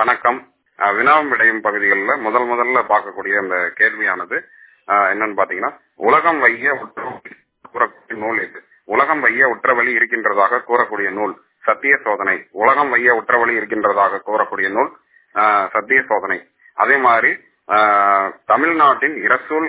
வணக்கம். வினாவும் விடையும் பகுதிகளில் முதல்ல பார்க்கக்கூடிய அந்த கேள்வியானது என்னன்னு பாத்தீங்கன்னா, உலகம் வைய கூறக்கூடிய நூல் எது? உலகம் வைய உற்றவழி இருக்கின்றதாக கூறக்கூடிய நூல் சத்திய சோதனை. உலகம் வைய உற்றவழி இருக்கின்றதாக கூறக்கூடிய நூல் சத்திய சோதனை. அதே மாதிரி தமிழ்நாட்டின் இரசூல்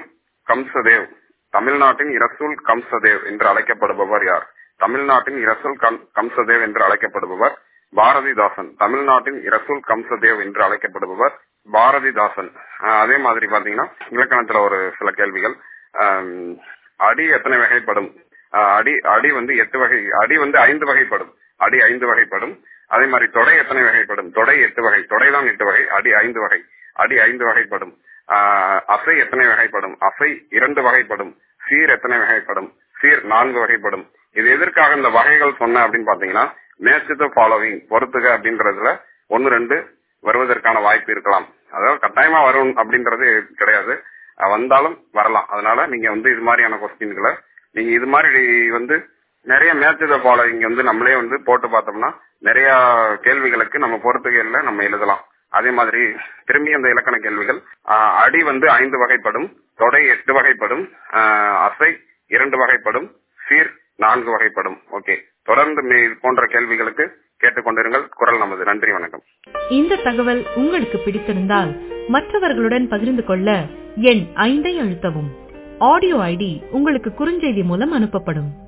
கம்சதேவ் என்று அழைக்கப்படுபவர் யார்? தமிழ்நாட்டின் இரசூல் கம்சதேவ் என்று அழைக்கப்படுபவர் பாரதிதாசன். தமிழ்நாட்டின் இரசூல் கம்சதேவ் என்று அழைக்கப்படுபவர் பாரதிதாசன். அதே மாதிரி பாத்தீங்கன்னா, இலக்கணத்துல ஒரு சில கேள்விகள். அடி எத்தனை வகைப்படும்? அடி வந்து 8 வகை. அடி வந்து 5 வகைப்படும். அடி 5 வகைப்படும். அதே மாதிரி தொடை எத்தனை வகைப்படும்? தொடை 8 வகை. தொடைதான் 8 வகை. அடி 5 வகை. அடி 5 வகைப்படும். அசை எத்தனை வகைப்படும்? அசை 2 வகைப்படும். சீர் எத்தனை வகைப்படும்? சீர் 4 வகைப்படும். இது எதற்காக இந்த வகைகள் சொன்ன அப்படின்னு பாத்தீங்கன்னா, மேட்ச் தி ஃபாலோவிங் பொறுத்துக அப்படின்றதுல 1, 2 வருவதற்கான வாய்ப்பு இருக்கலாம். அதாவது கட்டாயமா வரும் அப்படின்றது கிடையாது, வந்தாலும் வரலாம். அதனால நீங்க வந்து இது மாதிரியான கொஸ்டின்களை நீங்க இது மாதிரி வந்து நிறைய மேட்ச் தி ஃபாலோவிங் வந்து நம்மளே வந்து போட்டு பார்த்தோம்னா நிறைய கேள்விகளுக்கு நம்ம பொறுத்துகையில நம்ம எழுதலாம். அதே மாதிரி திரும்பி அந்த இலக்கண கேள்விகள், அடி வந்து 5 வகைப்படும். தொடை 8 வகைப்படும். அசை 2 வகைப்படும். சீர் 4 வகைப்படும். ஓகே, தொடர்ந்து போன்ற கேள்விகளுக்கு கேட்டுக்கொண்டிருங்கள். குரல் நமது. நன்றி, வணக்கம். இந்த தகவல் உங்களுக்கு பிடித்திருந்தால் மற்றவர்களுடன் பகிர்ந்து கொள்ள எண் 5 அழுத்தவும். ஆடியோ ஐடி உங்களுக்கு குறுஞ்செய்தி மூலம் அனுப்பப்படும்.